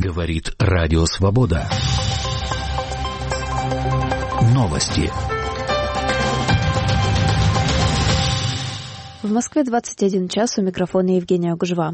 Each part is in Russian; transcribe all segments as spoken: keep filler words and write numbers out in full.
Говорит Радио Свобода. Новости. В Москве двадцать один час, у микрофона Евгения Гужва.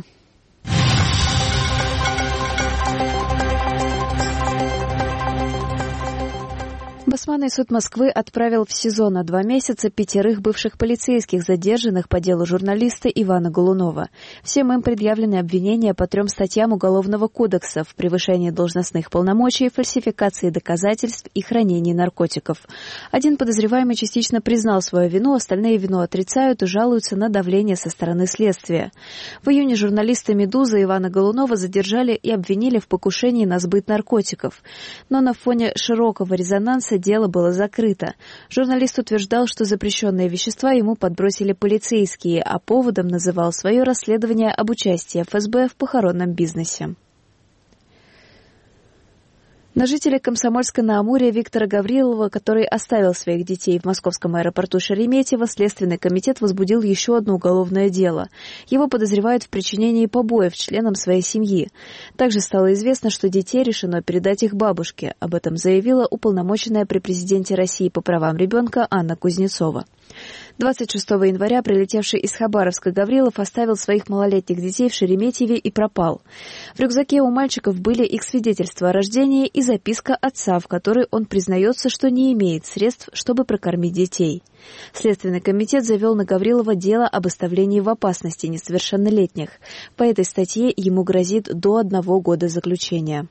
Басманный суд Москвы отправил в СИЗО на два месяца пятерых бывших полицейских, задержанных по делу журналиста Ивана Голунова. Всем им предъявлены обвинения по трем статьям Уголовного кодекса в превышении должностных полномочий, фальсификации доказательств и хранении наркотиков. Один подозреваемый частично признал свою вину, остальные вину отрицают и жалуются на давление со стороны следствия. В июне журналиста «Медузы» Ивана Голунова задержали и обвинили в покушении на сбыт наркотиков. Но на фоне широкого резонанса дело было закрыто. Журналист утверждал, что запрещенные вещества ему подбросили полицейские, а поводом называл свое расследование об участии эф эс бэ в похоронном бизнесе. На жителя Комсомольска-на-Амуре Виктора Гаврилова, который оставил своих детей в московском аэропорту Шереметьево, Следственный комитет возбудил еще одно уголовное дело. Его подозревают в причинении побоев членам своей семьи. Также стало известно, что детей решено передать их бабушке. Об этом заявила уполномоченная при президенте России по правам ребенка Анна Кузнецова. двадцать шестого января прилетевший из Хабаровска Гаврилов оставил своих малолетних детей в Шереметьеве и пропал. В рюкзаке у мальчиков были их свидетельства о рождении и записка отца, в которой он признается, что не имеет средств, чтобы прокормить детей. Следственный комитет завел на Гаврилова дело об оставлении в опасности несовершеннолетних. По этой статье ему грозит до одного года заключения.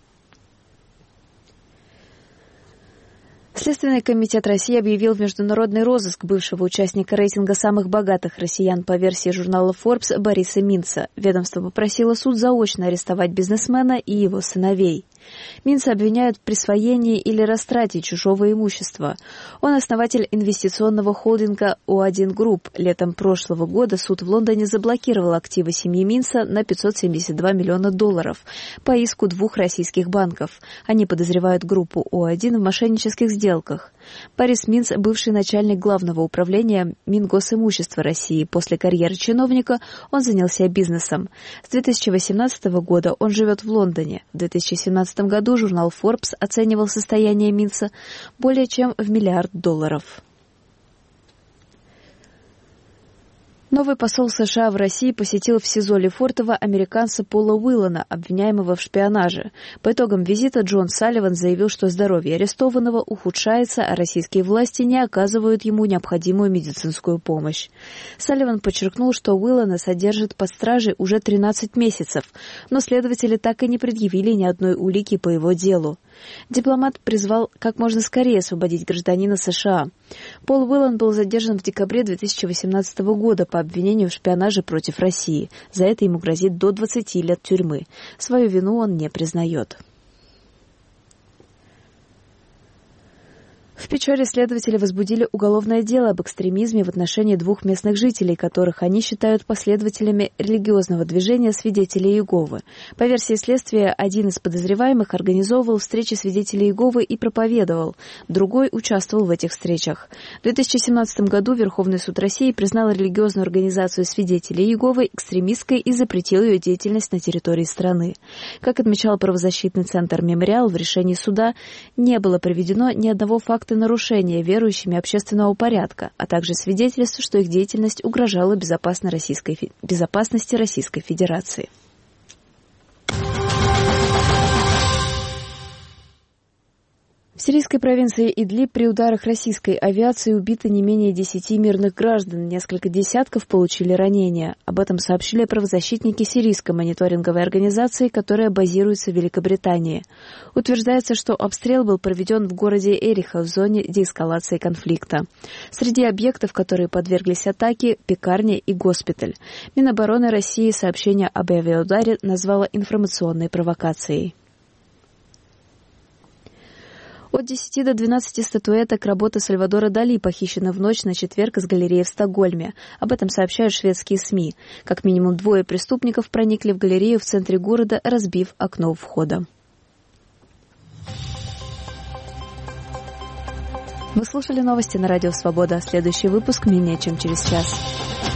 Следственный комитет России объявил в международный розыск бывшего участника рейтинга самых богатых россиян по версии журнала Forbes Бориса Минца. Ведомство попросило суд заочно арестовать бизнесмена и его сыновей. Минца обвиняют в присвоении или растрате чужого имущества. Он основатель инвестиционного холдинга О один Групп. Летом прошлого года суд в Лондоне заблокировал активы семьи Минца на пятьсот семьдесят два миллиона долларов по иску двух российских банков. Они подозревают группу О один в мошеннических сделках. Борис Минц, бывший начальник Главного управления Мингосимущества России. После карьеры чиновника он занялся бизнесом. С две тысячи восемнадцатого года он живет в Лондоне. В две тысячи семнадцатом году журнал Forbes оценивал состояние Минца более чем в миллиард долларов. Новый посол США в России посетил в СИЗО Лефортово американца Пола Уиллана, обвиняемого в шпионаже. По итогам визита Джон Салливан заявил, что здоровье арестованного ухудшается, а российские власти не оказывают ему необходимую медицинскую помощь. Салливан подчеркнул, что Уиллана содержат под стражей уже тринадцать месяцев, но следователи так и не предъявили ни одной улики по его делу. Дипломат призвал как можно скорее освободить гражданина США. Пол Уиллан был задержан в декабре две тысячи восемнадцатого года по обвинению в шпионаже против России. За это ему грозит до двадцати лет тюрьмы. Свою вину он не признает. В Печоре следователи возбудили уголовное дело об экстремизме в отношении двух местных жителей, которых они считают последователями религиозного движения «Свидетели Иеговы». По версии следствия, один из подозреваемых организовывал встречи свидетелей Иеговы и проповедовал, другой участвовал в этих встречах. В две тысячи семнадцатом году Верховный суд России признал религиозную организацию «Свидетели Иеговы» экстремистской и запретил ее деятельность на территории страны. Как отмечал правозащитный центр «Мемориал», в решении суда не было приведено ни одного факта нарушения верующими общественного порядка, а также свидетельств, что их деятельность угрожала безопасности Российской, безопасности Российской Федерации. В сирийской провинции Идлиб при ударах российской авиации убито не менее десяти мирных граждан, несколько десятков получили ранения. Об этом сообщили правозащитники сирийской мониторинговой организации, которая базируется в Великобритании. Утверждается, что обстрел был проведен в городе Эриха в зоне деэскалации конфликта. Среди объектов, которые подверглись атаке, пекарня и госпиталь. Минобороны России сообщение об авиаударе назвало информационной провокацией. От десяти до двенадцати статуэток работы Сальвадора Дали похищены в ночь на четверг из галереи в Стокгольме. Об этом сообщают шведские СМИ. Как минимум двое преступников проникли в галерею в центре города, разбив окно входа. Вы слушали новости на Радио Свобода. Следующий выпуск менее чем через час.